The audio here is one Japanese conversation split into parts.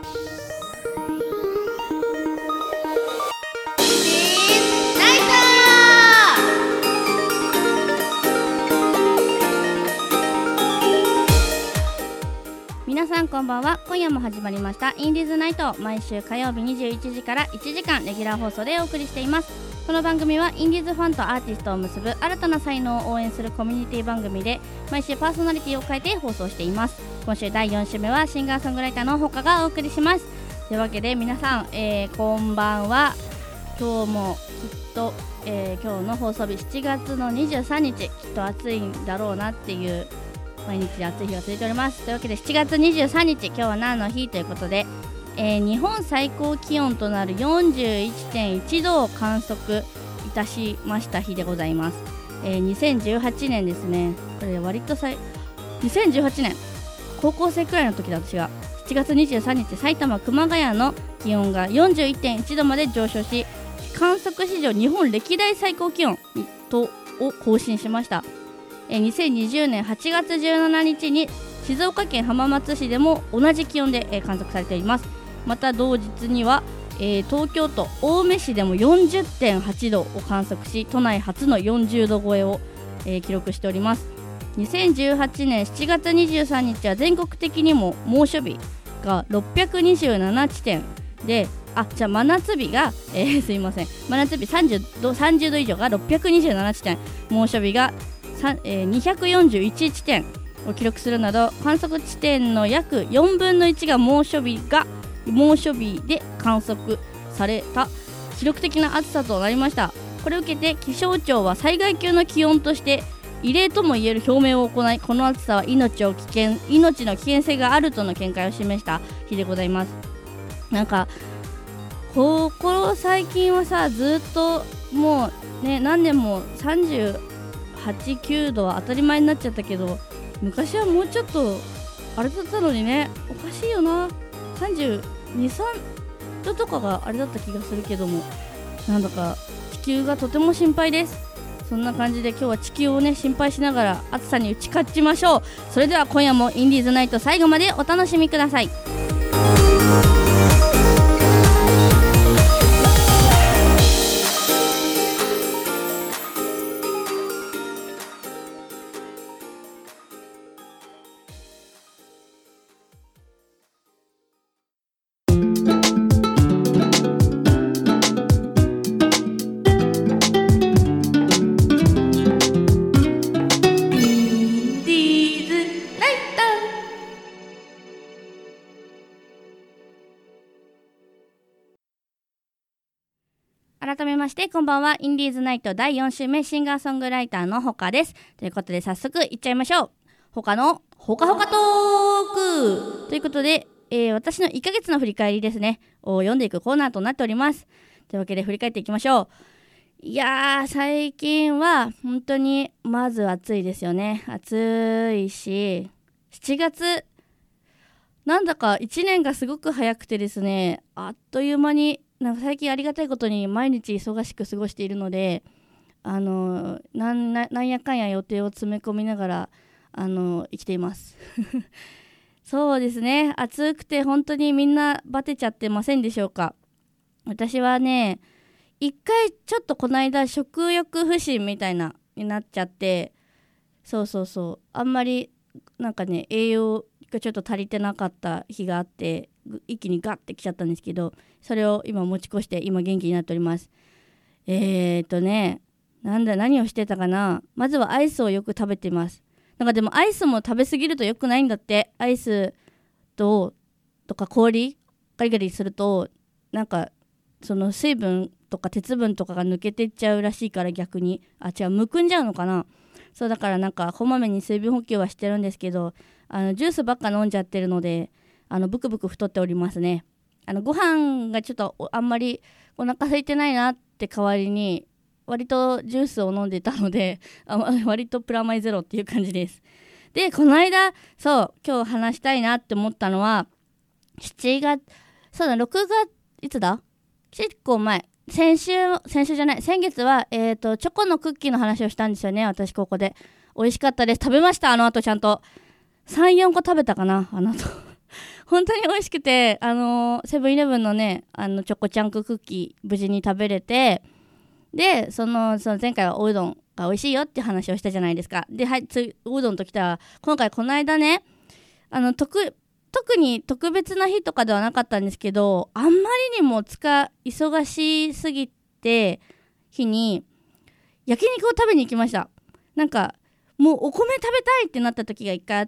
皆さんこんばんは。今夜も始まりましたインディーズナイト。毎週火曜日21時から1時間レギュラー放送でお送りしています。この番組はインディーズファンとアーティストを結ぶ新たな才能を応援するコミュニティ番組で、毎週パーソナリティを変えて放送しています。今週第4週目はシンガーソングライターのほかがお送りします。というわけで皆さん、こんばんは。今日もきっと、今日の放送日7月の23日、きっと暑いんだろうなっていう毎日暑い日が続いております。というわけで7月23日、今日は何の日ということで、日本最高気温となる 41.1 度を観測いたしました日でございます。2018年ですね。これ割と2018年高校生くらいの時だ。私が7月23日埼玉熊谷の気温が 41.1 度まで上昇し、観測史上日本歴代最高気温を更新しました。2020年8月17日に静岡県浜松市でも同じ気温で、観測されています。また同日には、東京都青梅市でも 40.8 度を観測し、都内初の40度超えを、記録しております。2018年7月23日は全国的にも猛暑日が627地点で、じゃあ真夏日が、すいません、真夏日30度以上が627地点、猛暑日が241地点を記録するなど、観測地点の約4分の1が猛暑日で観測された記録的な暑さとなりました。これを受けて気象庁は災害級の気温として異例ともいえる表明を行い、この暑さは命の危険性があるとの見解を示した日でございます。なんかここ最近はさ、ずっともうね、何年も38、9度は当たり前になっちゃったけど、昔はもうちょっとあれだったのにね。おかしいよな。32、3度とかがあれだった気がするけども、なんだか地球がとても心配です。そんな感じで今日は地球をね心配しながら暑さに打ち勝ちましょう。それでは今夜もインディーズナイト最後までお楽しみください。改めましてこんばんは。インディーズナイト第4週目、シンガーソングライターのほかです。ということで早速いっちゃいましょう。ほかのほかほかトークということで、私の1ヶ月の振り返りですねを読んでいくコーナーとなっております。というわけで振り返っていきましょう。いやー、最近は本当にまず暑いですよね。暑いし、7月なんだか1年がすごく早くてですね、あっという間に、なんか最近ありがたいことに毎日忙しく過ごしているので、なんやかんや予定を詰め込みながら生きていますそうですね、暑くて本当にみんなバテちゃってませんでしょうか。私はね、一回ちょっとこの間食欲不振みたいなになっちゃって、そうあんまりなんかね、栄養がちょっと足りてなかった日があって、一気にガッてきちゃったんですけど、それを今持ち越して今元気になっております。何をしてたかな。まずはアイスをよく食べてます。なんかでもアイスも食べ過ぎると良くないんだって。アイスとか氷ガリガリすると、なんかその水分とか鉄分とかが抜けてっちゃうらしいから、逆にむくんじゃうのかな。そうだからなんかこまめに水分補給はしてるんですけど、ジュースばっか飲んじゃってるので、ブクブク太っておりますね。ご飯がちょっとあんまりお腹空いてないなって代わりに割とジュースを飲んでたので、割とプラマイゼロっていう感じです。で、この間今日話したいなって思ったのは、6月いつだ、結構前、先月はチョコのクッキーの話をしたんですよね。私ここで美味しかったです。食べました。あの後ちゃんと 3,4 個食べたかな。 本当に美味しくて、セブンイレブンのねチョコチャンククッキー無事に食べれて、でその前回はおうどんが美味しいよって話をしたじゃないですか。で、はい、おうどんときたら、今回この間ね特に特別な日とかではなかったんですけど、あんまりにも忙しすぎて日に焼肉を食べに行きました。なんかもうお米食べたいってなった時が一回あって、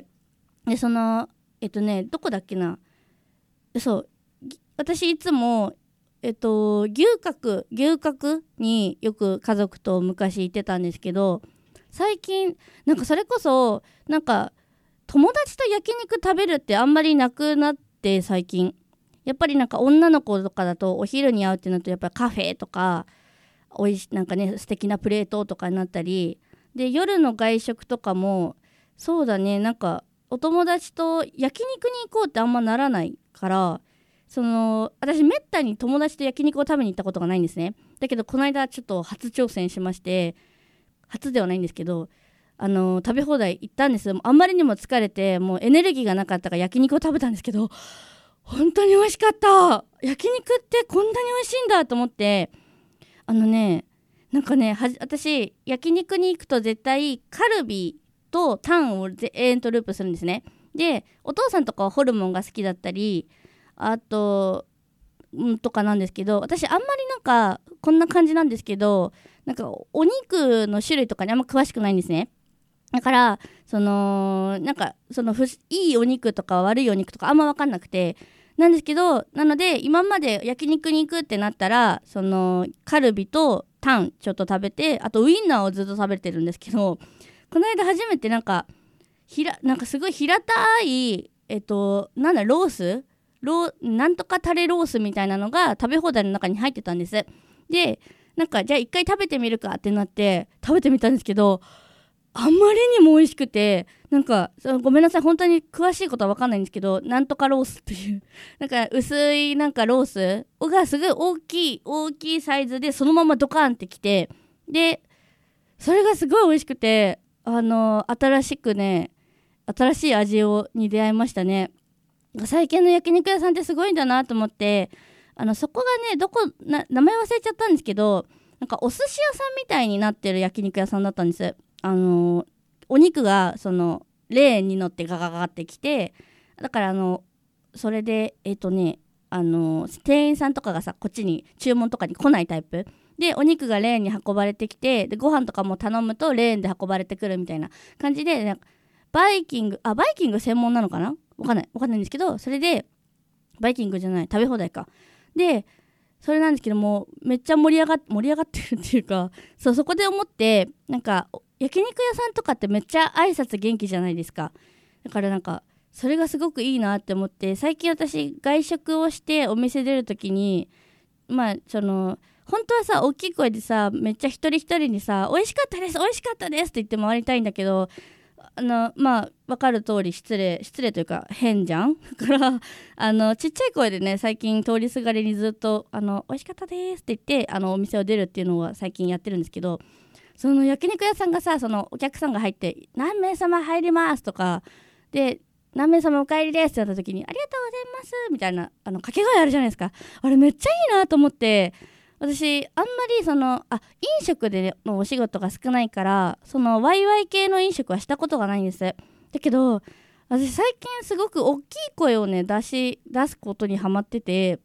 でどこだっけな、そう私いつも牛角によく家族と昔行ってたんですけど、最近なんかそれこそなんか友達と焼肉食べるってあんまりなくなって、最近やっぱりなんか女の子とかだとお昼に会うってなるとやっぱりカフェとかなんかね素敵なプレートとかになったりで、夜の外食とかもそうだね、なんかお友達と焼肉に行こうってあんまならないから、私めったに友達と焼肉を食べに行ったことがないんですね。だけどこの間ちょっと初挑戦しまして、初ではないんですけど食べ放題行ったんです。あんまりにも疲れてもうエネルギーがなかったから焼肉を食べたんですけど、本当に美味しかった。焼肉ってこんなに美味しいんだと思って、なんかね私焼肉に行くと絶対カルビとタンを永遠とループするんですね。でお父さんとかはホルモンが好きだったりあととかなんですけど、私あんまりなんかこんな感じなんですけど、なんかお肉の種類とかにあんま詳しくないんですね。だからなんかいいお肉とか悪いお肉とかあんま分かんなくてなんですけど、なので今まで焼肉に行くってなったらカルビとタンちょっと食べて、あとウインナーをずっと食べてるんですけど、この間初めてなんかすごい平たいロースなんとかタレロースみたいなのが食べ放題の中に入ってたんです。でなんかじゃあ一回食べてみるかってなって食べてみたんですけど、あんまりにも美味しくて、なんかごめんなさい本当に詳しいことは分かんないんですけど、なんとかロースっていうなんか薄いなんかロースがすごい大きいサイズでそのままドカーンってきて、でそれがすごい美味しくて新しい味に出会いましたね。最近の焼肉屋さんってすごいんだなと思って、そこがね名前忘れちゃったんですけど、なんかお寿司屋さんみたいになってる焼肉屋さんだったんです。お肉がレーンに乗ってガガガってきて、だからそれで店員さんとかがさこっちに注文とかに来ないタイプで、お肉がレーンに運ばれてきて、でご飯とかも頼むとレーンで運ばれてくるみたいな感じで、なんかバイキング専門なのかな、わかんないんですけど、それでバイキングじゃない食べ放題かで、それなんですけどもめっちゃ盛り上がってるっていうか、そこで思って、なんか焼肉屋さんとかってめっちゃ挨拶元気じゃないですか。だからなんかそれがすごくいいなって思って、最近私外食をしてお店出るときに本当はさ大きい声でさめっちゃ一人一人にさ美味しかったですって言って回りたいんだけど、分かる通り失礼というか変じゃん。だからちっちゃい声でね最近通りすがりにずっと美味しかったですって言ってお店を出るっていうのは最近やってるんですけど、その焼肉屋さんがさお客さんが入って何名様入りますとかで何名様お帰りですってなった時にありがとうございますみたいな掛け声あるじゃないですか。あれめっちゃいいなと思って、私あんまり飲食でのお仕事が少ないからワイワイ系の飲食はしたことがないんです。だけど私最近すごく大きい声をね出すことにハマってて、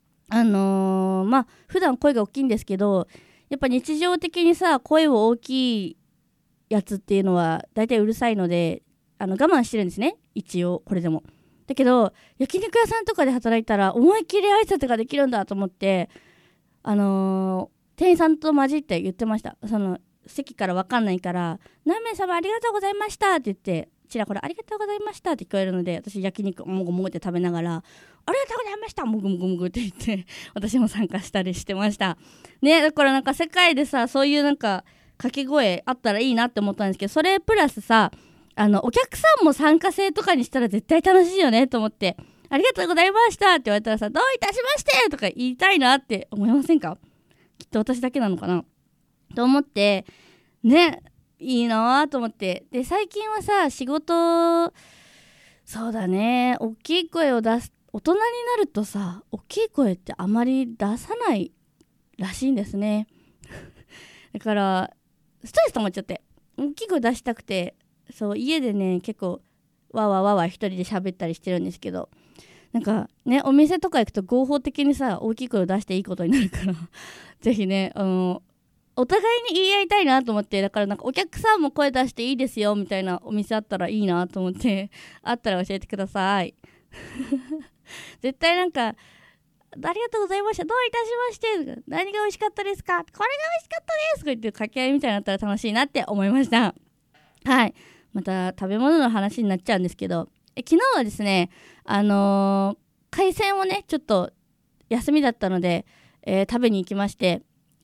普段声が大きいんですけど、やっぱ日常的にさ声を大きいやつっていうのはだいたいうるさいので我慢してるんですね、一応これでも。だけど焼肉屋さんとかで働いたら思いっきり挨拶ができるんだと思って、店員さんと混じって言ってました。席から分かんないから何名様ありがとうございましたって言って、ちらほらありがとうございましたって聞こえるので、私焼肉もぐもぐって食べながらありがとうございましたもぐもぐもぐって言って私も参加したりしてましたね。だからなんか世界でさそういうなんか掛け声あったらいいなって思ったんですけど、それプラスさお客さんも参加制とかにしたら絶対楽しいよねと思って、ありがとうございましたって言われたらさどういたしましてとか言いたいなって思いませんか？きっと私だけなのかなと思ってね、いいなと思って。で最近はさ仕事そうだね、大きい声を出す、大人になるとさ、大きい声ってあまり出さないらしいんですね。だからストレス溜まっちゃって、大きい声出したくて、そう家でね結構わわわわ一人で喋ったりしてるんですけど、なんかね、お店とか行くと合法的にさ大きい声を出していいことになるからぜひね、お互いに言い合いたいなと思って、だからなんかお客さんも声出していいですよみたいなお店あったらいいなと思って、あったら教えてください。絶対なんか、ありがとうございました、どういたしまして、何が美味しかったですか、これが美味しかったですとか言って掛け合いみたいになったら楽しいなって思いました。はい、また食べ物の話になっちゃうんですけど、昨日はですね、海鮮をねちょっと休みだったので、食べに行きまして、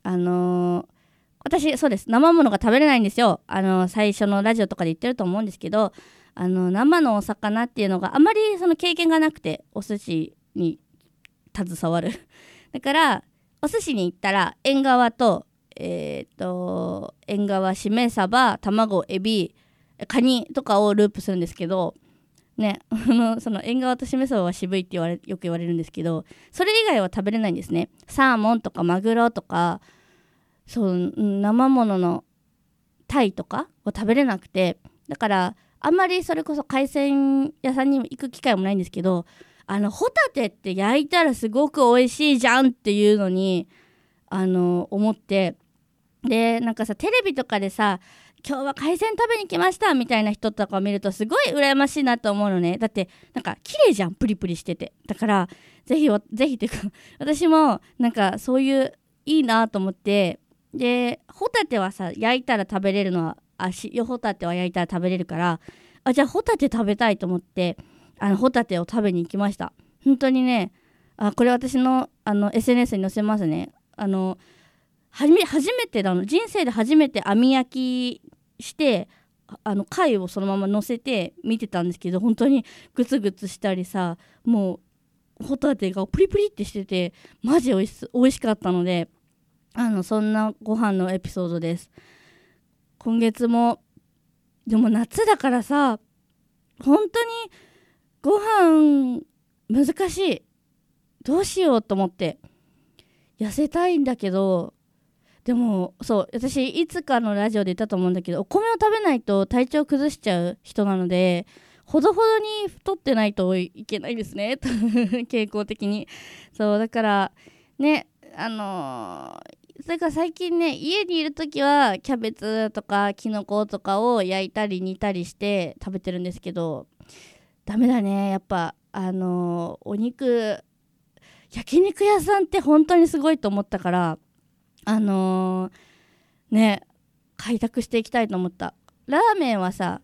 私そうです、生ものが食べれないんですよ。最初のラジオとかで言ってると思うんですけど、生のお魚っていうのがあまりその経験がなくて、お寿司に携わるだからお寿司に行ったら縁側と縁側、しめ鯖、卵、エビ、カニとかをループするんですけどね、その縁側としめ鯖は渋いってよく言われるんですけど、それ以外は食べれないんですね。サーモンとかマグロとか、そう生もののタイとかを食べれなくて、だからあんまりそれこそ海鮮屋さんに行く機会もないんですけど、ホタテって焼いたらすごく美味しいじゃんっていうのに思って、でなんかさテレビとかでさ、今日は海鮮食べに来ましたみたいな人とかを見るとすごい羨ましいなと思うのね。だってなんか綺麗じゃん、プリプリしてて。だからぜひっていうか私もなんかそういういいなと思って、でホタテはさ焼いたら食べれるのはホタテは焼いたら食べれるから、じゃあホタテ食べたいと思ってホタテを食べに行きました。本当にね、これ私のSNS に載せますね。初めて人生で初めて網焼きして貝をそのまま乗せて見てたんですけど、本当にグツグツしたりさ、もうホタテがプリプリってしててマジ美味しかったので、そんなご飯のエピソードです。今月もでも夏だからさ、本当にご飯難しい、どうしようと思って痩せたいんだけど、でもそう私いつかのラジオで言ったと思うんだけど、お米を食べないと体調崩しちゃう人なので、ほどほどに太ってないといけないですね傾向的に。そうだからね、それから最近ね、家にいるときはキャベツとかキノコとかを焼いたり煮たりして食べてるんですけど、ダメだね、やっぱお肉、焼肉屋さんって本当にすごいと思ったから、ね、開拓していきたいと思った。ラーメンはさ、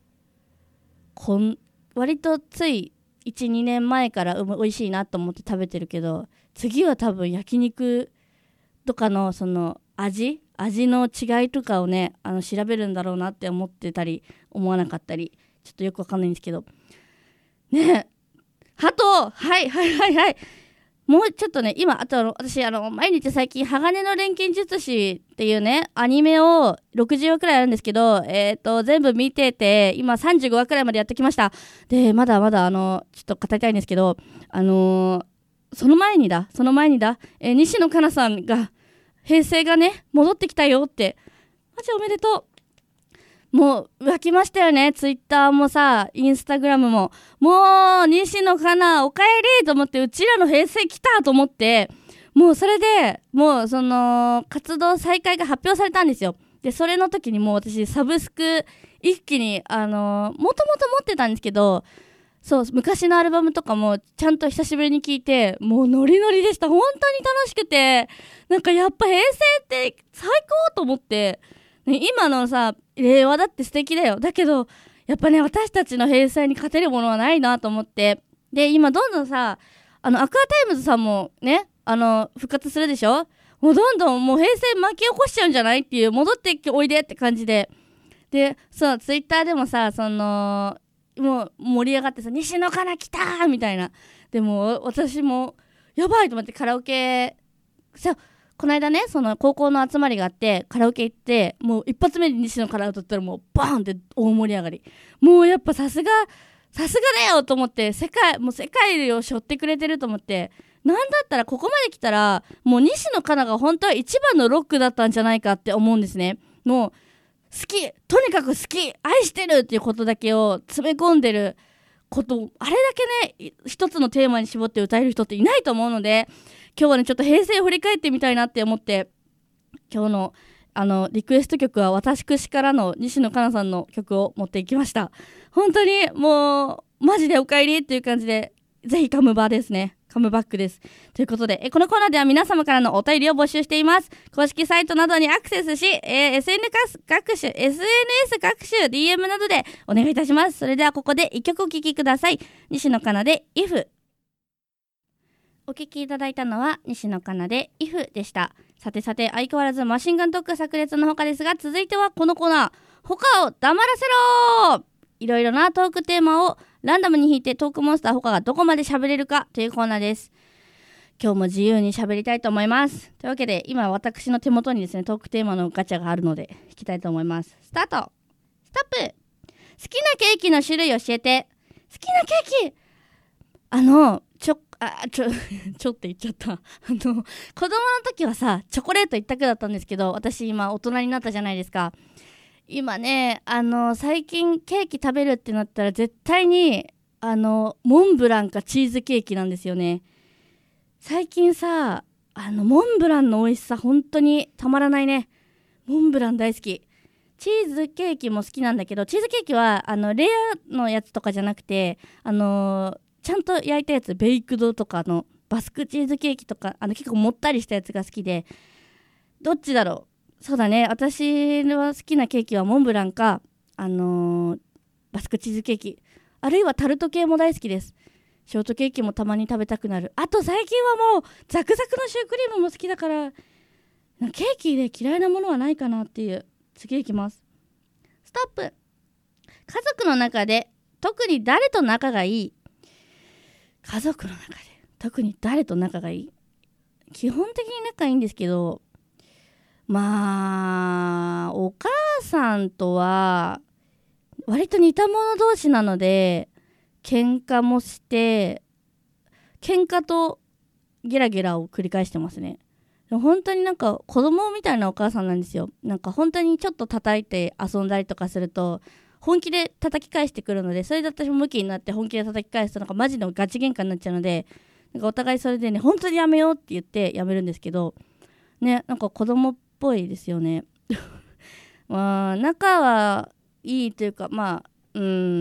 割とつい 1,2 年前から美味しいなと思って食べてるけど、次は多分焼肉とかのその味の違いとかをね調べるんだろうなって思ってたり思わなかったり、ちょっとよくわかんないんですけどね。ハト、はいもうちょっとね、今あと私毎日最近鋼の錬金術師っていうねアニメを60話くらいあるんですけど、全部見てて今35話くらいまでやってきました。でまだまだちょっと語りたいんですけど、その前にだ、西野カナさんが平成がね戻ってきたよって、マジおめでとう。もう沸きましたよね。ツイッターもさ、インスタグラムも、もう西野カナおかえりと思って、うちらの平成来たと思って、もうそれでもうその活動再開が発表されたんですよ。でそれの時にもう私サブスク一気にもともと持ってたんですけど、そう昔のアルバムとかもちゃんと久しぶりに聴いて、もうノリノリでした。本当に楽しくて、なんかやっぱ平成って最高と思って、今のさ令和だって素敵だよ。だけどやっぱね、私たちの平成に勝てるものはないなと思って、で今どんどんさアクアタイムズさんもね復活するでしょ。もうどんどんもう平成巻き起こしちゃうんじゃないっていう、戻っておいでって感じで、そうツイッターでもさもう盛り上がってさ、西野カナ来たーみたいな。でも私もやばいと思って、カラオケさ、この間ねその高校の集まりがあってカラオケ行って、もう一発目に西野カナ歌ったらもうバーンって大盛り上がり。もうやっぱさすがさすがだよと思って、世界を背負ってくれてると思って、なんだったらここまで来たらもう西野カナが本当は一番のロックだったんじゃないかって思うんですね。もう好き、とにかく好き、愛してるっていうことだけを詰め込んでること、あれだけね一つのテーマに絞って歌える人っていないと思うので、今日はねちょっと平成を振り返ってみたいなって思って、今日のリクエスト曲は私串からの西野カナさんの曲を持っていきました。本当にもうマジでお帰りっていう感じで、ぜひカムバックです。ということで、このコーナーでは皆様からのお便りを募集しています。公式サイトなどにアクセスし、SNS 各種 DM などでお願いいたします。それではここで一曲お聴きください。西野カナで If。 お聴きいただいたのは西野カナで If でした。さて相変わらずマシンガントーク炸裂の他ですが、続いてはこのコーナー、他を黙らせろ。いろいろなトークテーマをランダムに引いてトークモンスター他がどこまで喋れるかというコーナーです。今日も自由に喋りたいと思います。というわけで今私の手元にですね、トークテーマのガチャがあるので引きたいと思います。スタート。ストップ。好きなケーキの種類教えて。好きなケーキ、ちょって言っちゃった子供の時はさチョコレート一択だったんですけど、私今大人になったじゃないですか。今ね最近ケーキ食べるってなったら絶対にモンブランかチーズケーキなんですよね。最近さモンブランの美味しさ本当にたまらないね。モンブラン大好き。チーズケーキも好きなんだけど、チーズケーキはレアのやつとかじゃなくてちゃんと焼いたやつ、ベイクドとかのバスクチーズケーキとか結構もったりしたやつが好きで、どっちだろう。そうだね、私の好きなケーキはモンブランかバスクチーズケーキ、あるいはタルト系も大好きです。ショートケーキもたまに食べたくなる。あと最近はもうザクザクのシュークリームも好きだから、ケーキで嫌いなものはないかなっていう。次いきます。ストップ。家族の中で特に誰と仲がいい。家族の中で特に誰と仲がいい。基本的に仲いいんですけど、まあお母さんとは割と似た者同士なので、喧嘩もして、喧嘩とゲラゲラを繰り返してますね。本当になんか子供みたいなお母さんなんですよ。なんか本当にちょっと叩いて遊んだりとかすると本気で叩き返してくるので、それで私もムキになって本気で叩き返すとなんかマジのガチ喧嘩になっちゃうので、なんかお互いそれでね、本当にやめようって言ってやめるんですけどね、なんか子供っぽいですよねまあ仲はいいというか、まあ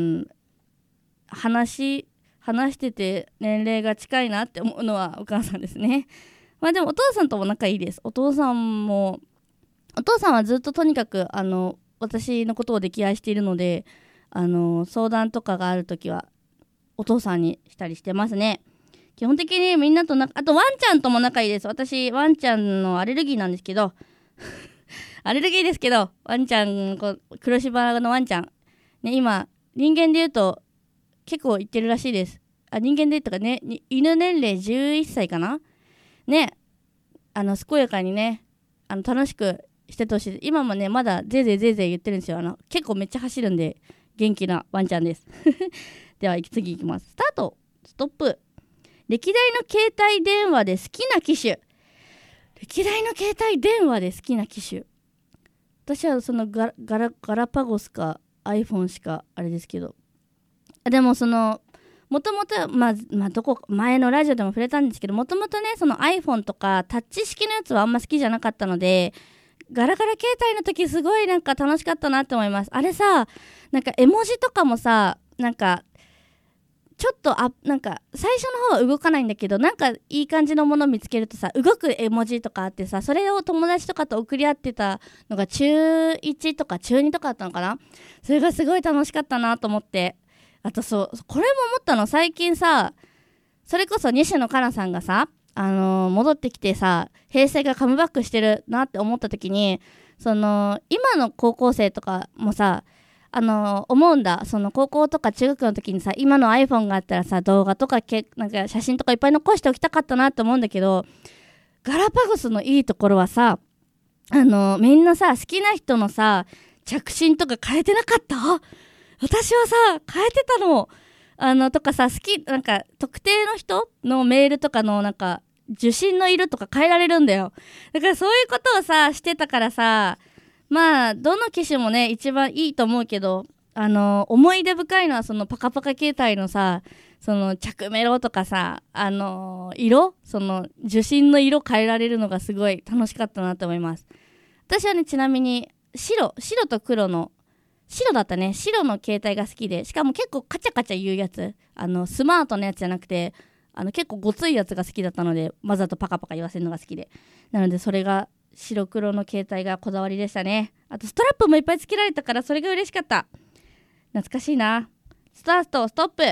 話してて年齢が近いなって思うのはお母さんですね。まあでもお父さんとも仲いいです。お父さんはずっととにかく私のことを溺愛しているので、相談とかがあるときはお父さんにしたりしてますね。基本的にみんなとあとワンちゃんとも仲いいです。私ワンちゃんのアレルギーなんですけどワンちゃん、黒柴のワンちゃんね、今人間で言うと結構いってるらしいです。人間で言うとかね、犬年齢11歳かなね。健やかにね楽しくしててほしいです。今もねまだぜいぜい言ってるんですよ。結構めっちゃ走るんで元気なワンちゃんですでは次いきます。スタート。ストップ。歴代の携帯電話で好きな機種。歴代の携帯電話で好きな機種、私はそのガラパゴスか iPhone しかあれですけど、でももともと前のラジオでも触れたんですけど、もともとねその iPhone とかタッチ式のやつはあんま好きじゃなかったので、ガラガラ携帯の時すごいなんか楽しかったなって思います。あれさ、なんか絵文字とかもさ、なんかちょっとなんか最初の方は動かないんだけど、なんかいい感じのものを見つけるとさ動く絵文字とかあってさ、それを友達とかと送り合ってたのが中1とか中2とかあったのかな。それがすごい楽しかったなと思って、あとこれも思ったの、最近さそれこそ西野カナさんがさ戻ってきてさ、平成がカムバックしてるなって思った時に、今の高校生とかもさ思うんだ。高校とか中学の時にさ、今の iPhone があったらさ、動画とかなんか写真とかいっぱい残しておきたかったなって思うんだけど、ガラパゴスのいいところはさ、みんなさ好きな人のさ着信とか変えてなかった？私はさ変えてたの。 とかさ、なんか特定の人のメールとかのなんか受信の色とか変えられるんだよ。だからそういうことをさしてたからさ、まあどの機種もね一番いいと思うけど、思い出深いのはそのパカパカ携帯のさ、その着メロとかさ、色、その受信の色変えられるのがすごい楽しかったなと思います。私はね、ちなみに白と黒の、白だったね、白の携帯が好きで、しかも結構カチャカチャ言うやつ、スマートなやつじゃなくて、結構ごついやつが好きだったので、わざとパカパカ言わせるのが好きで、なのでそれが白黒の携帯がこだわりでしたね。あとストラップもいっぱいつけられたから、それが嬉しかった。懐かしいな。ストップ、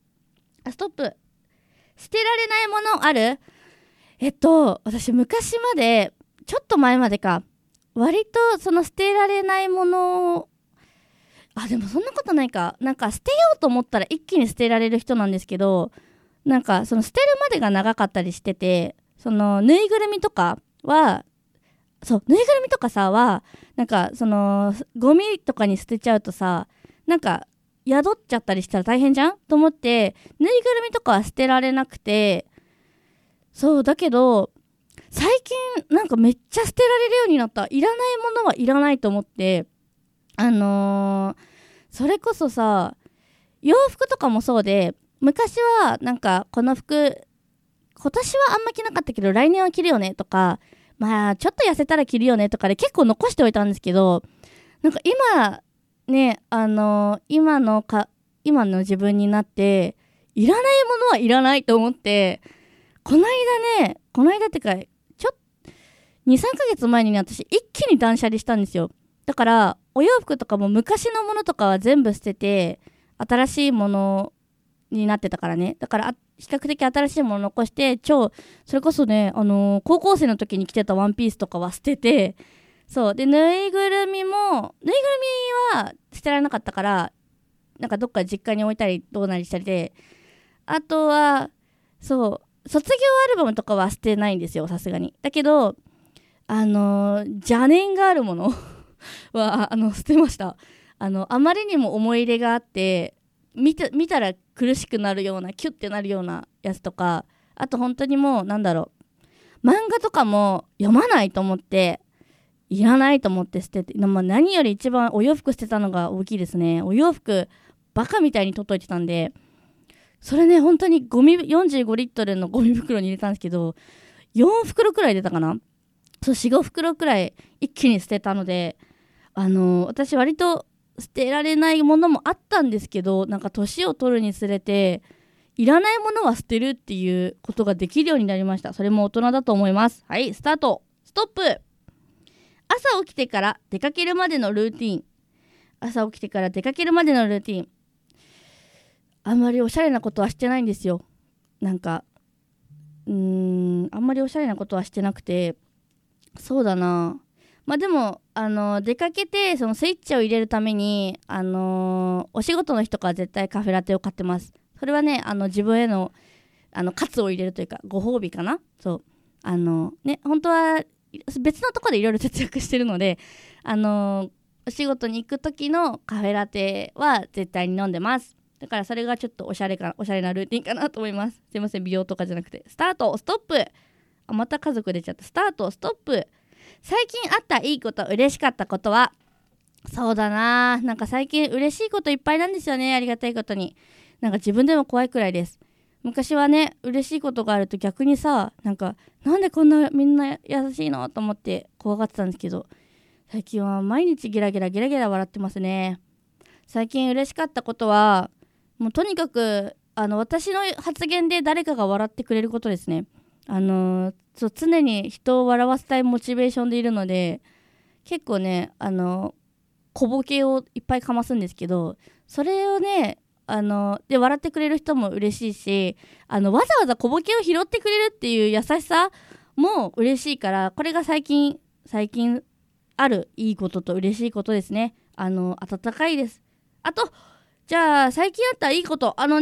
捨てられないものある？私昔まで、ちょっと前までか、割とその捨てられないものを、でもそんなことないか。なんか捨てようと思ったら一気に捨てられる人なんですけど、なんかその捨てるまでが長かったりしてて、そのぬいぐるみとかは、さなんかそのゴミとかに捨てちゃうとさ、なんか宿っちゃったりしたら大変じゃんと思って、ぬいぐるみとかは捨てられなくて、そうだけど最近なんかめっちゃ捨てられるようになった。いらないものはいらないと思って、それこそさ、洋服とかもそうで、昔はなんかこの服今年はあんま着なかったけど来年は着るよねとか、まあちょっと痩せたら着るよねとかで結構残しておいたんですけど、なんか今ね、今の自分になっていらないものはいらないと思って、この間ってか2、3ヶ月前に私一気に断捨離したんですよ。だからお洋服とかも昔のものとかは全部捨てて新しいものになってたからね。だから比較的新しいものを残して、それこそね、高校生の時に着てたワンピースとかは捨てて、そうで、ぬいぐるみは捨てられなかったから、なんかどっか実家に置いたりどうなりしたりで、あとはそう卒業アルバムとかは捨てないんですよ、さすがに。だけど邪念があるものは捨てました。あまりにも思い入れがあって見たら苦しくなるような、キュッてなるようなやつとか、あと本当にもう漫画とかも読まないと思って、いらないと思って捨てて、何より一番お洋服捨てたのが大きいですね。お洋服バカみたいに取っといてたんで、それね、本当に45リットルのゴミ袋に入れたんですけど、4袋くらい出たかな。4、5袋くらい一気に捨てたので、私割と捨てられないものもあったんですけど、なんか年を取るにつれていらないものは捨てるっていうことができるようになりました。それも大人だと思います。はい、スタート。朝起きてから出かけるまでのルーティン。あんまりおしゃれなことはしてないんですよ。なんかあんまりおしゃれなことはしてなくて、そうだな、まあでも出かけてそのスイッチを入れるためにお仕事の日とかは絶対カフェラテを買ってます。それはね、自分への喝を入れるというかご褒美かな。そうね、本当は別のところでいろいろ節約してるので、お仕事に行く時のカフェラテは絶対に飲んでます。だからそれがちょっとおしゃれなルーティンかなと思います。すいません、美容とかじゃなくて。スタート。また家族出ちゃった。スタート。最近あったいいこと、嬉しかったことは、そうだな、なんか最近嬉しいこといっぱいなんですよね。ありがたいことに。なんか自分でも怖いくらいです。昔はね、嬉しいことがあると逆にさ、なんでこんなみんな優しいのと思って怖がってたんですけど、最近は毎日ギラギラ笑ってますね。最近嬉しかったことは、もうとにかく私の発言で誰かが笑ってくれることですね。常に人を笑わせたいモチベーションでいるので、結構ね小ボケをいっぱいかますんですけど、それをねで笑ってくれる人も嬉しいし、わざわざ小ボケを拾ってくれるっていう優しさも嬉しいから、これが最近あるいいことと嬉しいことですね。温かいです。あとじゃあ最近あったいいこと、職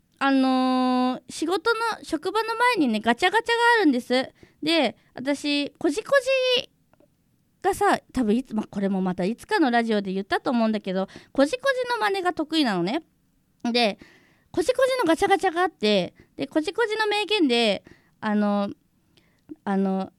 場の前にねガチャガチャがあるんです。で、私こじがさ、多分これもまたいつかのラジオで言ったと思うんだけど、こじの真似が得意なのね。で、 こじこじのガチャガチャがあって、でこじこじの名言でこじこじは誰の役にも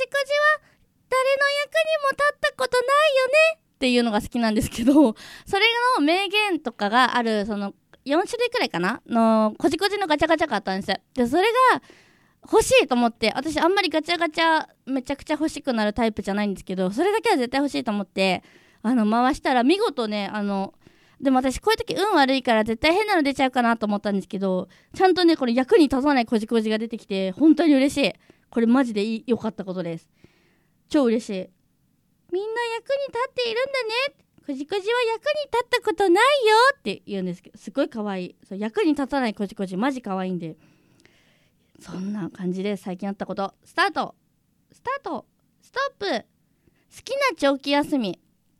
立ったことないよねっていうのが好きなんですけど、それの名言とかがあるその4種類くらいかなのこじこじのガチャガチャがあったんですよ。でそれが欲しいと思って、私あんまりガチャガチャめちゃくちゃ欲しくなるタイプじゃないんですけど、それだけは絶対欲しいと思って回したら見事ね、でも私こういう時運悪いから絶対変なの出ちゃうかなと思ったんですけど、ちゃんとねこれ役に立たないこじこじが出てきて本当に嬉しい。これマジで良かったことです。超嬉しい。みんな役に立っているんだね、こじこじは役に立ったことないよって言うんですけど、すごい可愛い。そう、役に立たないこじこじマジ可愛いんで、そんな感じで最近あったこと。スタートストップ。好きな長期休み。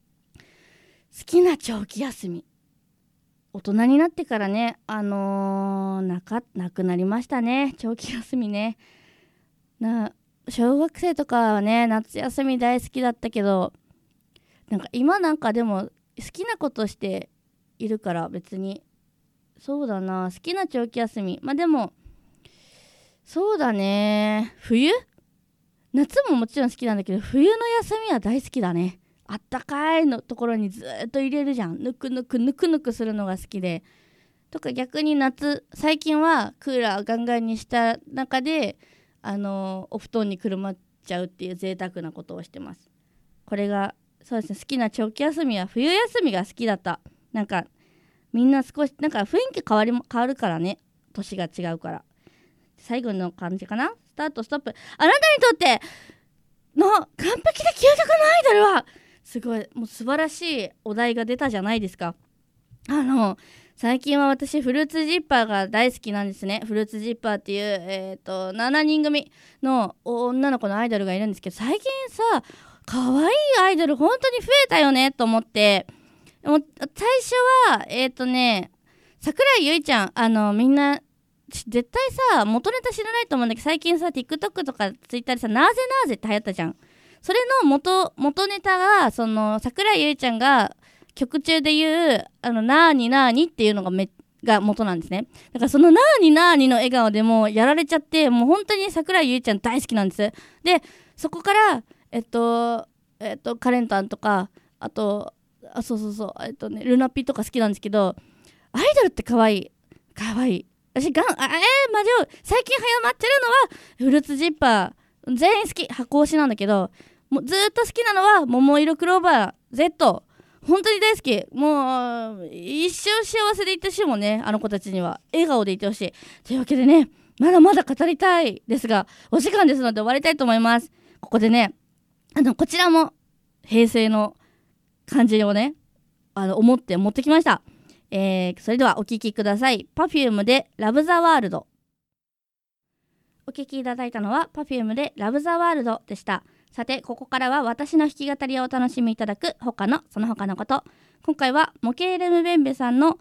大人になってからねなくなりましたね、長期休みね。小学生とかはね夏休み大好きだったけど、今でも好きなことしているから別にそうだな。好きな長期休み、でもそうだね、夏ももちろん好きなんだけど、冬の休みは大好きだね。あったかいのところにずっと入れるじゃん。ぬくぬくするのが好きで、とか逆に夏、最近はクーラーガンガンにした中でお布団にくるまっちゃうっていう贅沢なことをしてます。これがそうですね、好きな長期休みは冬休みが好きだった。みんな少し雰囲気変わるからね、年が違うから。最後の感じかな。スタートストップ。あなたにとっての完璧で究極のアイドルは、すごいもう素晴らしいお題が出たじゃないですか。最近は私フルーツジッパーが大好きなんですね。フルーツジッパーっていう7人組の女の子のアイドルがいるんですけど、最近さ可愛いアイドル本当に増えたよねと思って、もう最初は桜井結衣ちゃん、みんな絶対さ元ネタ知らないと思うんだけど、最近さ TikTok とか Twitter でさなぜって流行ったじゃん。それの元ネタがその桜井結衣ちゃんが曲中で言うなーにっていうのが元なんですね。だからそのなーにの笑顔でもうやられちゃって、もう本当に桜井結衣ちゃん大好きなんです。でそこからカレンタンとか、あとルナピーとか好きなんですけど、アイドルって可愛い。私最近ハマってるのはフルーツジッパー、全員好き、箱推しなんだけど、もうずっと好きなのは桃色クローバー Z、 本当に大好き。もう一生幸せでいてほしいもんね、あの子たちには笑顔でいてほしい。というわけでね、まだまだ語りたいですがお時間ですので終わりたいと思います。ここでねこちらも平成の感じをね思って持ってきました。それではお聴きください。 Perfume で Love the World。 お聴きいただいたのは Perfume で Love the World でした。さてここからは私の弾き語りをお楽しみいただくその他のこと。今回はモケーレムベンベさんの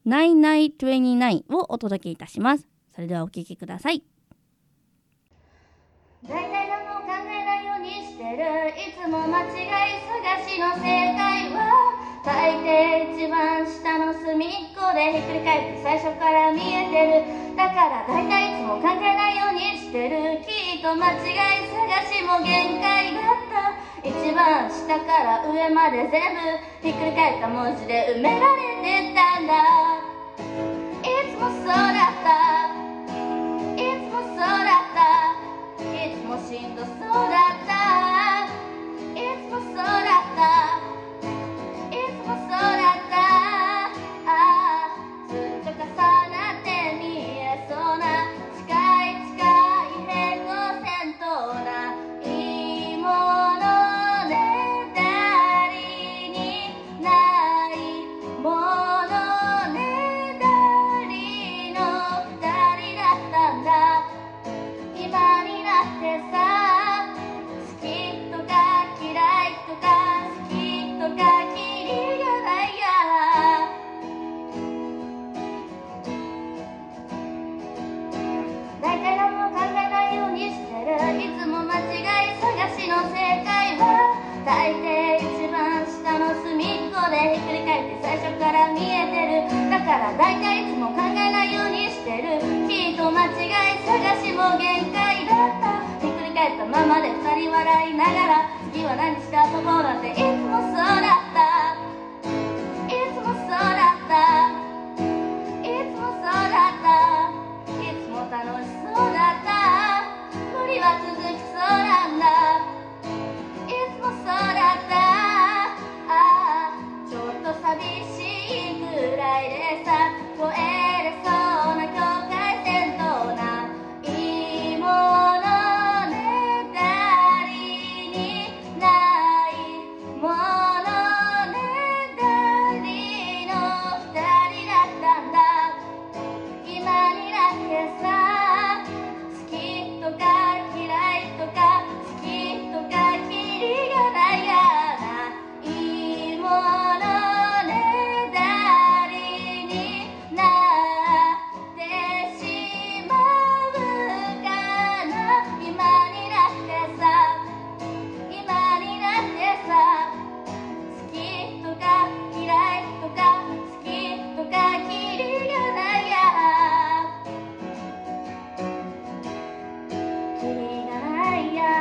9929をお届けいたします。それではお聴きください。大体何も考えないようにしてる、いつも間違い探しの正解は大抵一番下の隅っこでひっくり返って最初から見えてる。だから大体いつも考えないようにしてる、きっと間違い探しも限界だった。一番下から上まで全部ひっくり返った文字で埋められてたんだ。いつもそうだった、いつもそうだった、いつもしんどそうだった、いつもそうだった、いつもそうだった、ずっと重なって見えそうな近い平行線とないものねだりにないものねだりの二人だったんだ。今になってさ、好きとか嫌いとか好きとかキリがないや。大体何も考えないようにしてる、いつも間違い探しの正解は大抵一番下の隅っこでひっくり返って最初から見えてる。だから大体いつも考えないように笑いながら次は何しか飛ぼうなんていつもそうだった、いつもそうだった、いつもそうだった、いつも楽しそうだった、無理は続きそうなんだ、いつもそうだった、ちょっと寂しいくらいでさ、越えれそうな境界線とないものねだりにないものねだりの二人だったんだ、今になってさ、好きとか嫌いとか好きとかキリがないやないものねだりになってしまうかな、今になってさ、今になってさ、好きとか嫌いとか好きとかキリがないやキリがないや。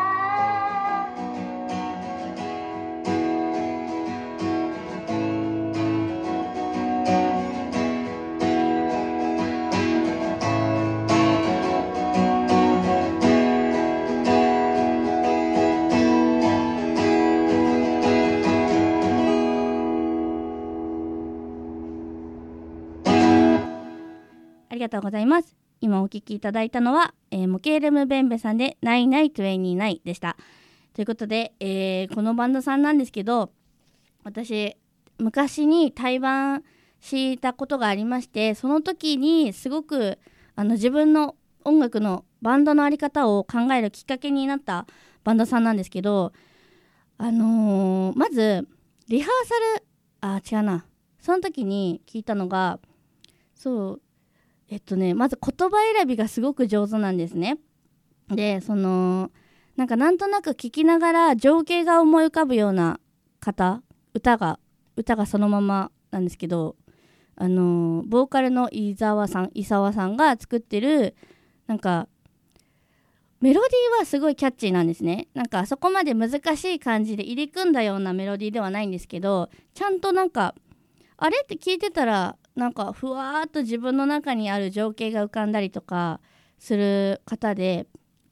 ありがとうございます。今お聞きいただいたのは、モケールムベンベさんでナイナイ29でした。ということで、このバンドさんなんですけど、私昔に対バンしたことがありまして、その時にすごく自分の音楽のバンドのあり方を考えるきっかけになったバンドさんなんですけど、まずリハーサル違うな、その時に聞いたのが、そうまず言葉選びがすごく上手なんですね。でなんとなく聞きながら情景が思い浮かぶような方、歌がそのままなんですけど、ボーカルの伊沢さんが作ってるメロディーはすごいキャッチーなんですね。そこまで難しい感じで入り組んだようなメロディーではないんですけど、ちゃんとあれって聞いてたらふわーっと自分の中にある情景が浮かんだりとかする方で、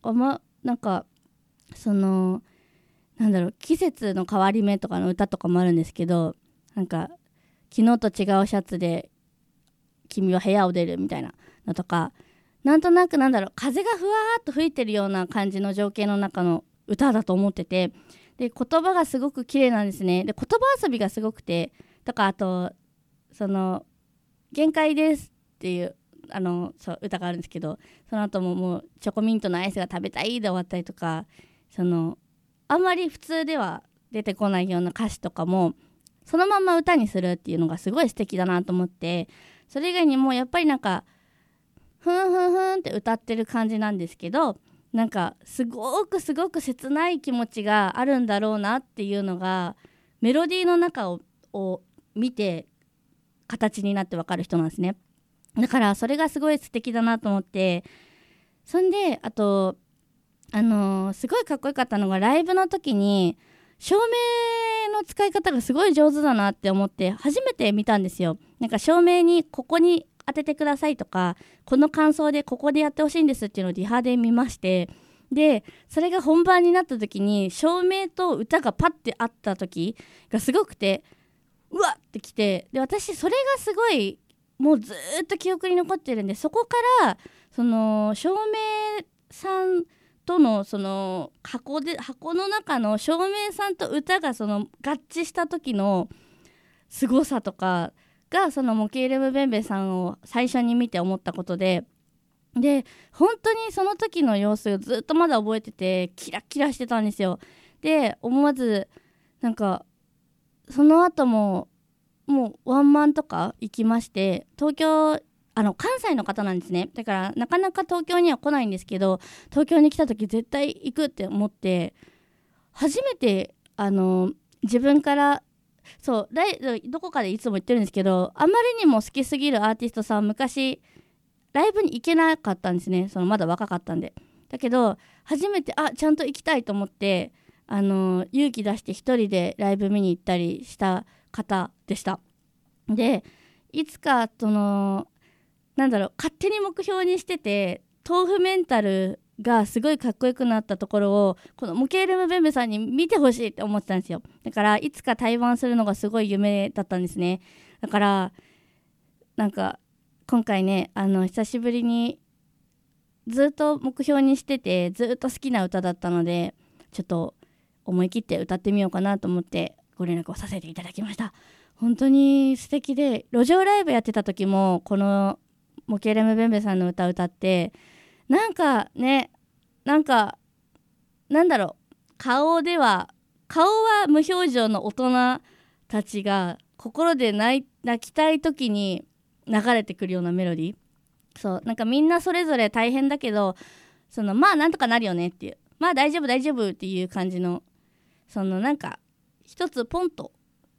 季節の変わり目とかの歌とかもあるんですけど、昨日と違うシャツで君は部屋を出るみたいなのとか、風がふわーっと吹いてるような感じの情景の中の歌だと思ってて、で言葉がすごく綺麗なんですね。で言葉遊びがすごくて、とかあと限界ですっていう歌があるんですけど、その後もうチョコミントのアイスが食べたいで終わったりとか、あんまり普通では出てこないような歌詞とかもそのまま歌にするっていうのがすごい素敵だなと思って、それ以外にもやっぱりふんふんふんって歌ってる感じなんですけど、すごく切ない気持ちがあるんだろうなっていうのがメロディーの中を見て形になって分かる人なんですね。だからそれがすごい素敵だなと思って、そんであとすごいかっこよかったのが、ライブの時に照明の使い方がすごい上手だなって思って初めて見たんですよ。照明にここに当ててくださいとか、この感想でここでやってほしいんですっていうのをリハで見まして、でそれが本番になった時に照明と歌がパッてあった時がすごくて、うわってきて、で私それがすごいもうずっと記憶に残ってるんで、そこから照明さんとの箱の中の照明さんと歌が合致した時の凄さとかがモケールムベンベさんを最初に見て思ったことで、本当にその時の様子をずっとまだ覚えてて、キラキラしてたんですよ。で思わずその後もうワンマンとか行きまして、東京関西の方なんですね。だからなかなか東京には来ないんですけど、東京に来た時絶対行くって思って、初めて自分からどこかでいつも言ってるんですけど、あまりにも好きすぎるアーティストさん、昔ライブに行けなかったんですね。まだ若かったんで。だけど初めてちゃんと行きたいと思って勇気出して一人でライブ見に行ったりした方でした。でいつか勝手に目標にしてて豆腐メンタルがすごいかっこよくなったところをこのモケールムベンベさんに見てほしいって思ってたんですよ。だからいつか対バンするのがすごい夢だったんですね。だから今回ね久しぶりにずっと目標にしててずっと好きな歌だったのでちょっと思い切って歌ってみようかなと思ってご連絡をさせていただきました。本当に素敵で、路上ライブやってた時もこのモケールムベンベさんの歌って顔は無表情の大人たちが心で泣きたい時に流れてくるようなメロディー。そうみんなそれぞれ大変だけどなんとかなるよねっていう大丈夫っていう感じの一つポンと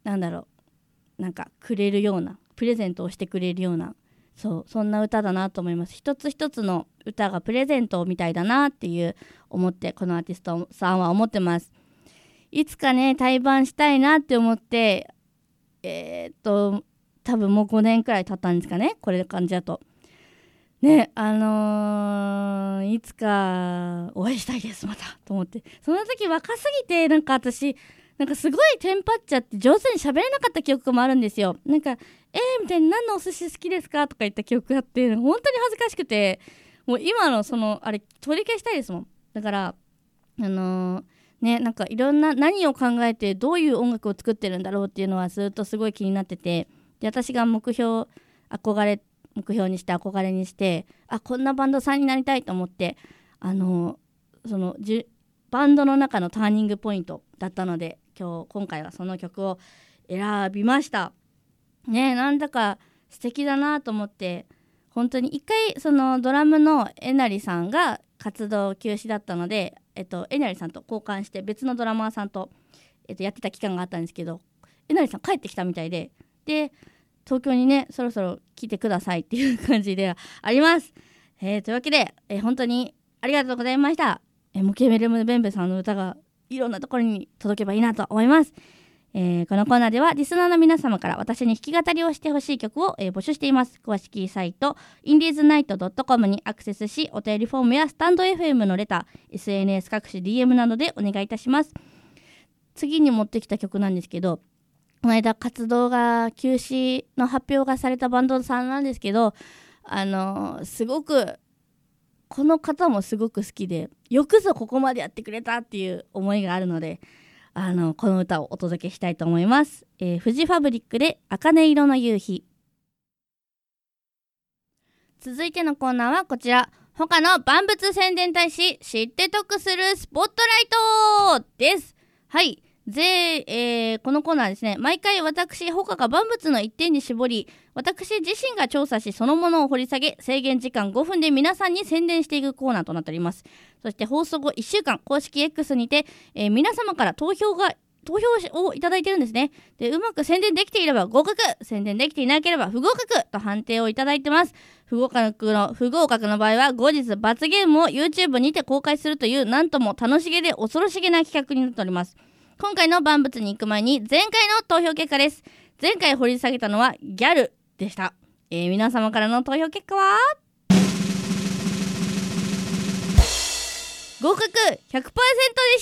くれるようなプレゼントをしてくれるようなそんな歌だなと思います。一つ一つの歌がプレゼントみたいだなっていう思ってこのアーティストさんは思ってます。いつかね対バンしたいなって思って多分もう5年くらい経ったんですかね、これ感じだとね。いつかお会いしたいですまたと思って、その時若すぎて私すごいテンパっちゃって上手に喋れなかった記憶もあるんですよ。みたいな何のお寿司好きですかとか言った記憶があって本当に恥ずかしくてもう今のあれ取り消したいですもん。だからいろんな何を考えてどういう音楽を作ってるんだろうっていうのはずっとすごい気になってて、で私が目標にして憧れにしてこんなバンドさんになりたいと思ってバンドの中のターニングポイントだったので今回はその曲を選びましたね。なんだか素敵だなと思って、本当に一回ドラムのえなりさんが活動休止だったので、えなりさんと交換して別のドラマーさんと、やってた期間があったんですけど、えなりさん帰ってきたみたいで東京にねそろそろ来てくださいっていう感じであります。というわけで、本当にありがとうございました。モケールムベンベさんの歌がいろんなところに届けばいいなと思います。このコーナーではリスナーの皆様から私に弾き語りをしてほしい曲を、募集しています。詳しきサイト indiesnight.com にアクセスし、お便りフォームやスタンド FM のレター、 SNS 各種 DM などでお願いいたします。次に持ってきた曲なんですけど、この間活動が休止の発表がされたバンドさんなんですけど、すごくこの方もすごく好きで、よくぞここまでやってくれたっていう思いがあるので、この歌をお届けしたいと思います。フジファブリックで茜色の夕日。続いてのコーナーはこちら、他の万物宣伝大使知って得するスポットライトです。はい、このコーナーですね、毎回私他が万物の一点に絞り、私自身が調査しそのものを掘り下げ、制限時間5分で皆さんに宣伝していくコーナーとなっております。そして放送後1週間公式 X にて、皆様から投票をいただいてるんですね。で、うまく宣伝できていれば合格、宣伝できていなければ不合格と判定をいただいてます。不合格の場合は後日罰ゲームを YouTube にて公開するという、なんとも楽しげで恐ろしげな企画になっております。今回の万物に行く前に前回の投票結果です。前回掘り下げたのはギャルでした。皆様からの投票結果は合格 100% でした。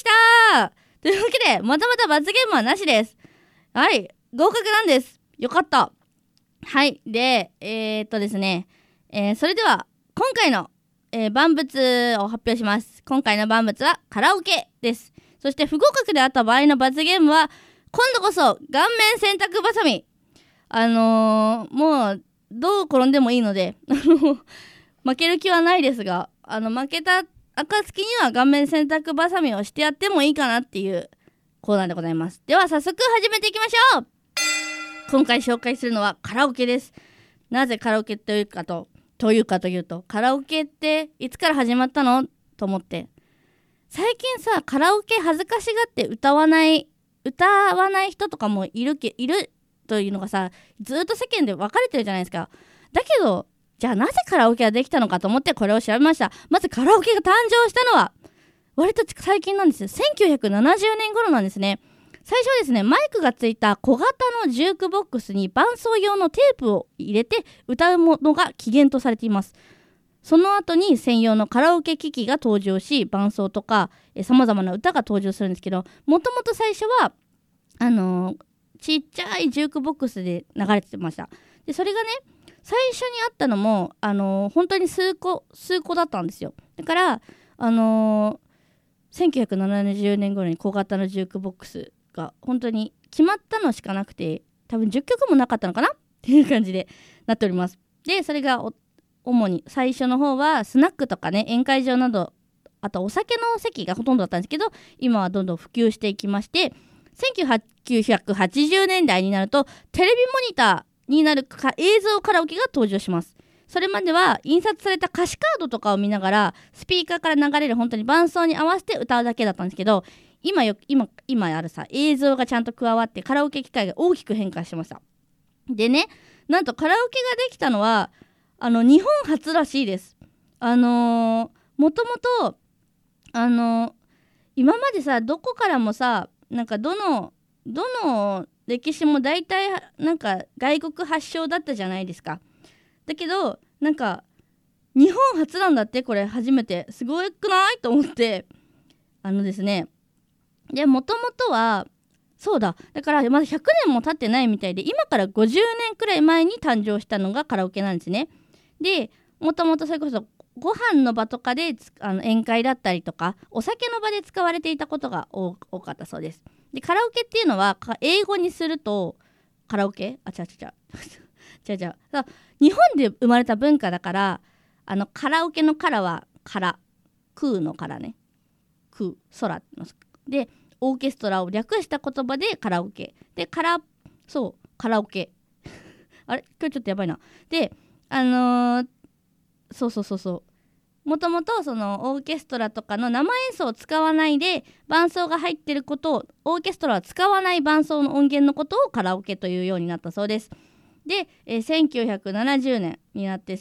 というわけでまたまた罰ゲームはなしです。はい、合格なんです。よかった。はい、でですね、それでは今回の、万物を発表します。今回の万物はカラオケです。そして不合格であった場合の罰ゲームは今度こそ顔面洗濯バサミ。もうどう転んでもいいので負ける気はないですが、負けた暁には顔面洗濯バサミをしてやってもいいかなっていうコーナーでございます。では早速始めていきましょう。今回紹介するのはカラオケです。なぜカラオケというかというと、カラオケっていつから始まったのと思って、最近さ、カラオケ恥ずかしがって歌わない人とかもいるというのがさ、ずっと世間で分かれてるじゃないですか。だけどじゃあなぜカラオケができたのかと思ってこれを調べました。まずカラオケが誕生したのは割と最近なんですよ。1970年頃なんですね。最初はですね、マイクがついた小型のジュークボックスに伴奏用のテープを入れて歌うものが起源とされています。その後に専用のカラオケ機器が登場し、伴奏とか様々な歌が登場するんですけど、もともと最初はちっちゃいジュークボックスで流れてました。でそれがね、最初にあったのも本当に数個だったんですよ。だから1970年頃に小型のジュークボックスが本当に決まったのしかなくて、多分10曲もなかったのかなっていう感じでなっております。でそれが主に最初の方はスナックとかね、宴会場など、あとお酒の席がほとんどだったんですけど、今はどんどん普及していきまして、1980年代になるとテレビモニターになる映像カラオケが登場します。それまでは印刷された歌詞カードとかを見ながらスピーカーから流れる本当に伴奏に合わせて歌うだけだったんですけど、今あるさ映像がちゃんと加わってカラオケ機械が大きく変化しました。でね、なんとカラオケができたのは日本初らしいです。もともと今までさ、どこからもさ、なんかどの歴史も大体なんか外国発祥だったじゃないですか。だけどなんか日本初なんだって、これ初めて。すごくないと思って、ですね、でもともとはそうだからまだ100年も経ってないみたいで、今から50年くらい前に誕生したのがカラオケなんですね。でもともとそれこそご飯の場とかで宴会だったりとかお酒の場で使われていたことが多かったそうです。でカラオケっていうのは英語にするとカラオケ日本で生まれた文化だから、カラオケのカラは空の空ね、空でオーケストラを略した言葉でカラオケでカラオケあれ今日ちょっとやばいな。でもともとそのオーケストラとかの生演奏を使わないで伴奏が入ってることを、オーケストラは使わない伴奏の音源のことをカラオケというようになったそうです。で、1970年になって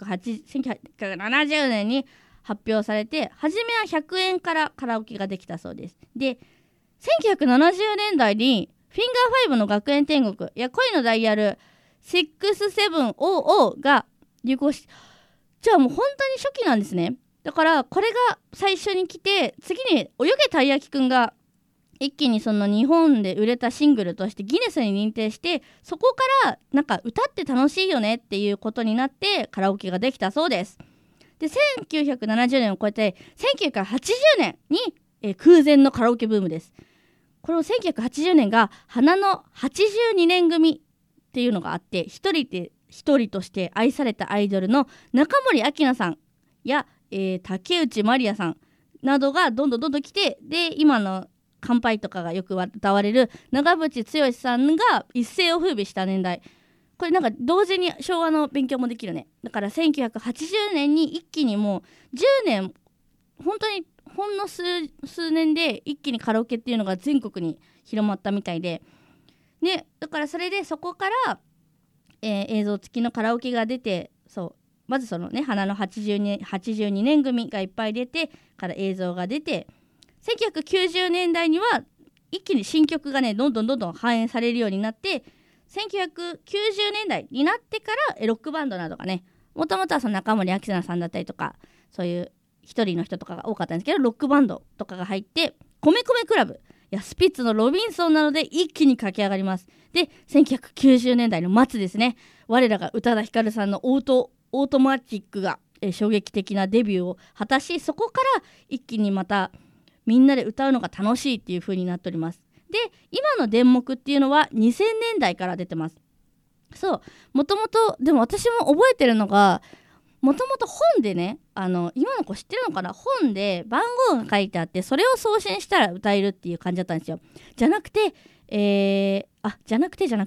1970年に発表されて、初めは100円からカラオケができたそうです。で1970年代にフィンガー5の学園天国や恋のダイヤル6700が流行し、じゃあもう本当に初期なんですね。だからこれが最初に来て、次に泳げたい焼きくんが一気にその日本で売れたシングルとしてギネスに認定して、そこからなんか歌って楽しいよねっていうことになってカラオケができたそうです。で1970年を超えて1980年に、空前のカラオケブームです。この1980年が花の82年組っていうのがあって、一人として愛されたアイドルの中森明菜さんや、竹内まりやさんなどがどんどん来て、で今の乾杯とかがよく歌われる長渕剛さんが一世を風靡した年代。これなんか同時に昭和の勉強もできるね。だから1980年に一気にもう10年、本当にほんの数年で一気にカラオケっていうのが全国に広まったみたいで、ね、だからそれでそこから、映像付きのカラオケが出て、まずそのね花の82年組がいっぱい出てから映像が出て、1990年代には一気に新曲がねどんどん反映されるようになって、1990年代になってからロックバンドなどがね、もともとはその中森明菜さんだったりとかそういう一人の人とかが多かったんですけど、ロックバンドとかが入って米米クラブやスピッツのロビンソンなどで一気に駆け上がります。で1990年代の末ですね、我らが宇多田ヒカルさんのオートマティックが、衝撃的なデビューを果たし、そこから一気にまたみんなで歌うのが楽しいっていう風になっております。で今の電目っていうのは2000年代から出てます。もともとでも私も覚えてるのが、もともと本でね、今の子知ってるのかな、本で番号が書いてあって、それを送信したら歌えるっていう感じだったんですよ。じゃなくてそれがあったんで終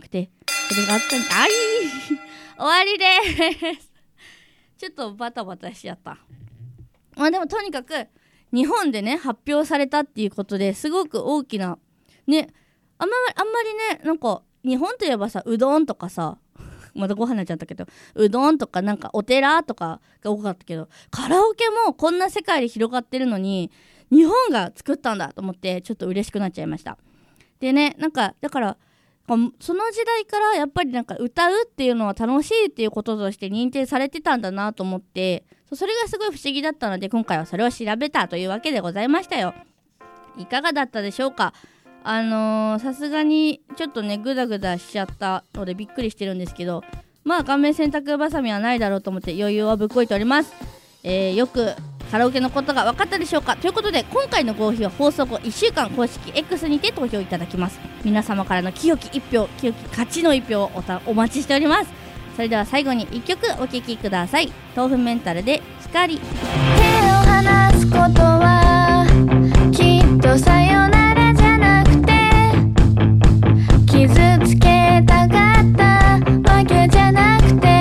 わりですちょっとバタバタしちゃった。でもとにかく日本でね発表されたっていうことですごく大きなね、あんまりね、なんか日本といえばさ、うどんとかさまたご飯になっちゃったけど、うどんとかなんかお寺とかが多かったけど、カラオケもこんな世界で広がってるのに日本が作ったんだと思ってちょっと嬉しくなっちゃいました。でね、なんかだからその時代からやっぱりなんか歌うっていうのは楽しいっていうこととして認定されてたんだなと思って、それがすごい不思議だったので今回はそれを調べたというわけでございましたよ。いかがだったでしょうか。さすがにちょっとねグダグダしちゃったのでびっくりしてるんですけど、まあ顔面洗濯バサミはないだろうと思って余裕をぶっこいております。よくカラオケのことが分かったでしょうか。ということで今回の合否は放送後1週間公式 X にて投票いただきます。皆様からの清き一票、清き勝ちの一票をお待ちしております。それでは最後に1曲お聴きください。豆腐メンタルで光。手を離すことはきっとさよならじゃなくて、傷つけたかったわけじゃなくて、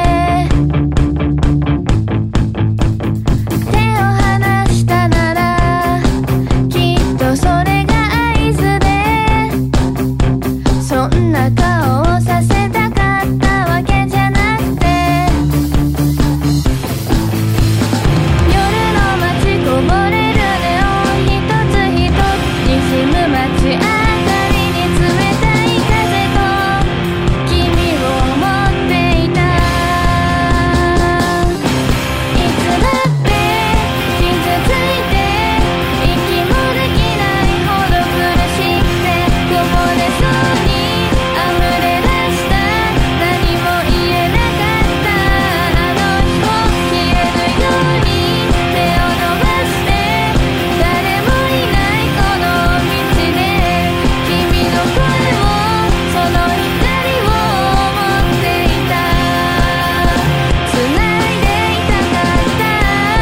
それが合図でそんな顔をさせたかったわけじゃなくて、夜の街こぼれるネオン一つ一つにじむ街明かりに冷たい風と君を思っていた。いつだって傷ついて息もできないほど苦しくてこぼれそうに溢れ出した、何も言えなかったあの日も消えるように手を伸ばして、誰もいないこの道で君の声をその光を思っていた、繋いでいたかった。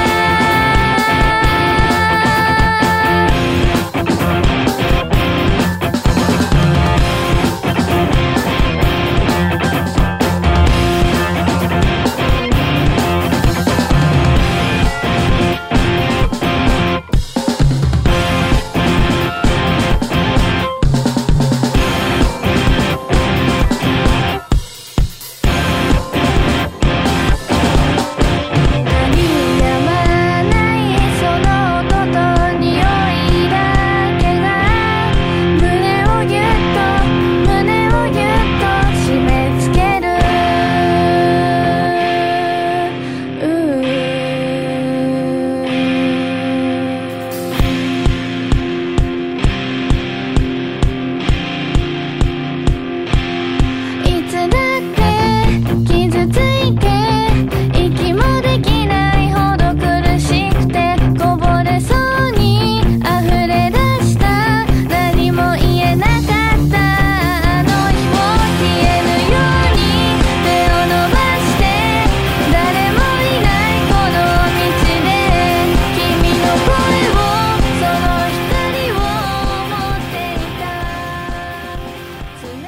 鳴りやまないその音と匂いだけが胸をぎゅっと締め付ける。いつだって傷ついて息もできないほど苦しくてこぼれそうに溢れ出した、何も言えなかったあの日も消えるように手を伸ばして、誰もいないこの道で君の声をその光を持っていた、繋いでいたかった。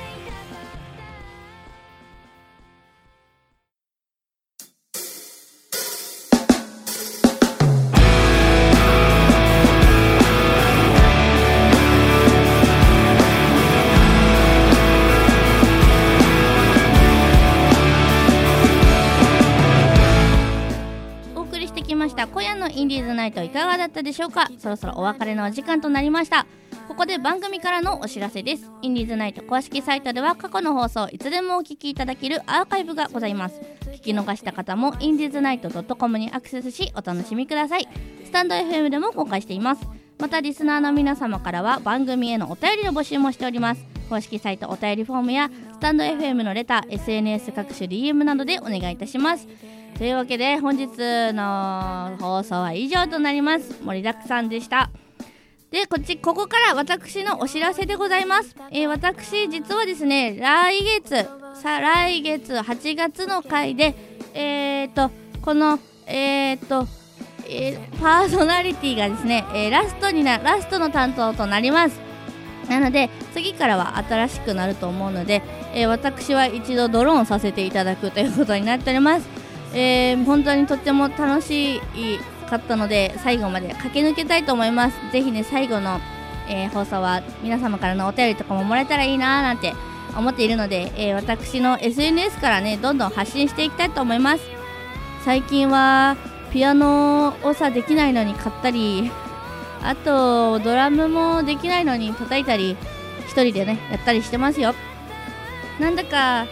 お送りしてきました今夜のインディーズナイトいかがだったでしょうか。そろそろお別れのお時間となりました。ここで番組からのお知らせです。インディーズナイト公式サイトでは過去の放送いつでもお聞きいただけるアーカイブがございます。聞き逃した方もインディーズナイト .com にアクセスしお楽しみください。スタンド FM でも公開しています。またリスナーの皆様からは番組へのお便りの募集もしております。公式サイトお便りフォームやスタンド FM のレター、 SNS 各種 DM などでお願いいたします。というわけで本日の放送は以上となります。盛りだくさんでした。でここから私のお知らせでございます。私実はですね来月8月の回でこのパーソナリティがですね、ラストの担当となります。なので次からは新しくなると思うので、私は一度ドローンさせていただくということになっております。本当にとっても楽しかったので最後まで駆け抜けたいと思います。ぜひね最後の、放送は皆様からのお便りとかももらえたらいいななんて思っているので、私の SNS からねどんどん発信していきたいと思います。最近はピアノをできないのに買ったりあとドラムもできないのに叩いたり一人でねやったりしてますよ。なんだか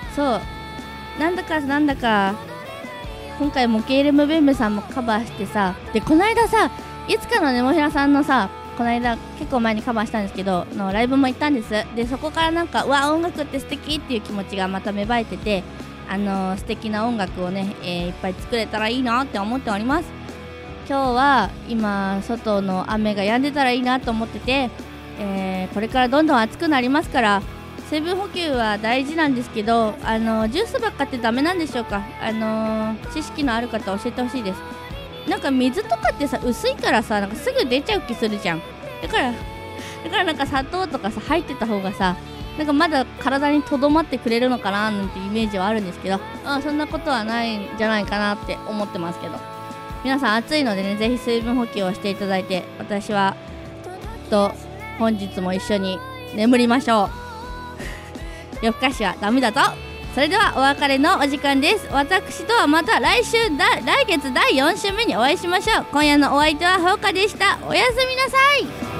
今回モケイルムベンベさんもカバーしてさ、でこの間さいつかのネモフィラさんのさ、この間結構前にカバーしたんですけどのライブも行ったんです。でそこからなんか音楽って素敵っていう気持ちがまた芽生えてて、素敵な音楽をね、いっぱい作れたらいいなって思っております。今日は今外の雨が止んでたらいいなと思ってて、これからどんどん暑くなりますから水分補給は大事なんですけど、ジュースばっかってダメなんでしょうか。知識のある方教えてほしいです。なんか水とかってさ薄いからさ、なんかすぐ出ちゃう気するじゃん。だからなんか砂糖とかさ入ってた方がさ、なんかまだ体にとどまってくれるのかななんてイメージはあるんですけど、そんなことはないんじゃないかなって思ってますけど、皆さん暑いのでね、ぜひ水分補給をしていただいて、私は本日も一緒に眠りましょう。夜更かしはダメだぞ。それではお別れのお時間です。私とはまた来月第4週目にお会いしましょう。今夜のお相手はほうかでした。おやすみなさい。